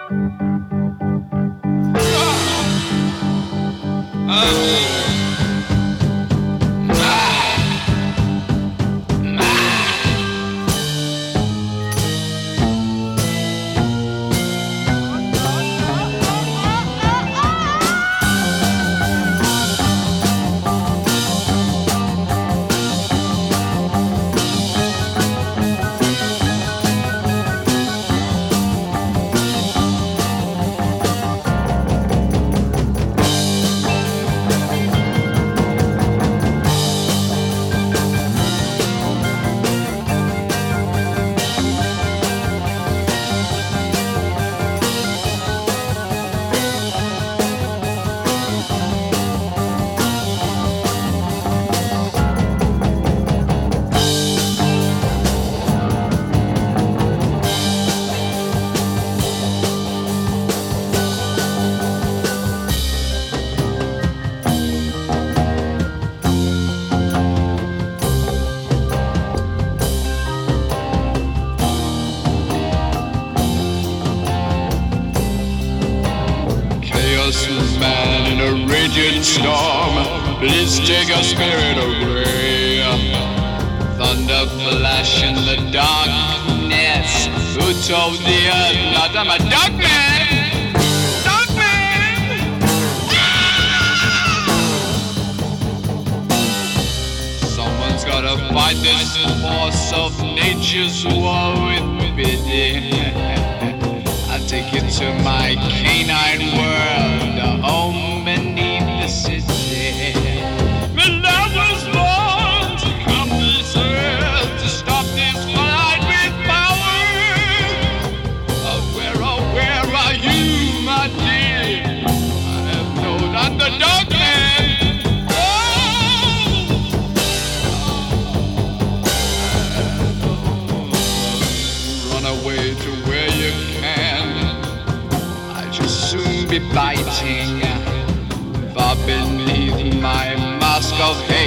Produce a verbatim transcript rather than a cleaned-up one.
Man in a raging storm, please take your spirit away. Thunder flash in the darkness. Who told the earth not I'm a dark man? Dark man! Someone's gotta fight this force of nature's war with pity. I'll take you to my canine world, a home beneath the city. When I was born to come to this earth, to stop this fight with power. Oh, where, oh, where are you, my dear? I have known I'm the dark man. Oh, run away to where you can. Soon be biting far beneath my mask of hate.